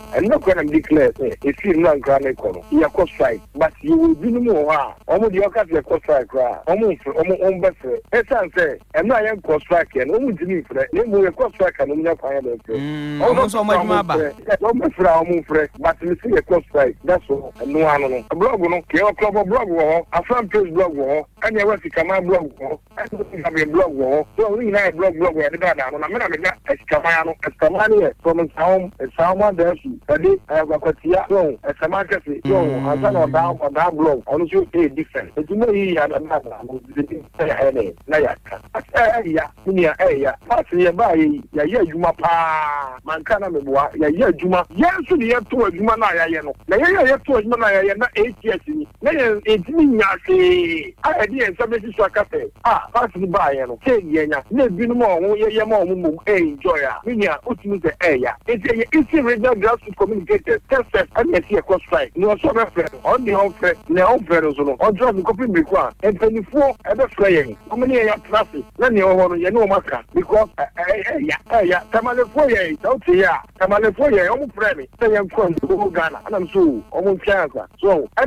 and no can declare if you not grand economy. You cost strike, but you will be no more. Almost the occasion of cost strike, almost better. As I say, and I am cost strike and almost didn't for that. Name will cost strike and not find it. Almost so much more. But you see a cost strike, that's all. And no one, a blog, no, club of blog war, a front page blog war, and you want to come out blog war, and have a blog war. So we have blog where the data on a minute, Escamania, from home, and someone there. I have a quartia, so as a market, so I don't know on that blog, on you pay different. But you know, he had another, Nayaka. Aya, that's your buy, ya Juma pa, Mancana, ya Juma, yes, the year to a Juma, Naya, to a Juma, 8 years. It's me, I didn't submit to a cafe. That's the buyer, okay, Yena, maybe more, Yamon, enjoy, Minia, ultimate area. It's a regular girls to communicate, test, and make a cost strike. No, so on the offer, no, or drop the copy before, and 24 ever flying. How many are traffic? Let me over, you know, Maka, because, Tamale don't say, Tamale almost friendly, say I'm from Ghana, and I'm so, almost cancer. So,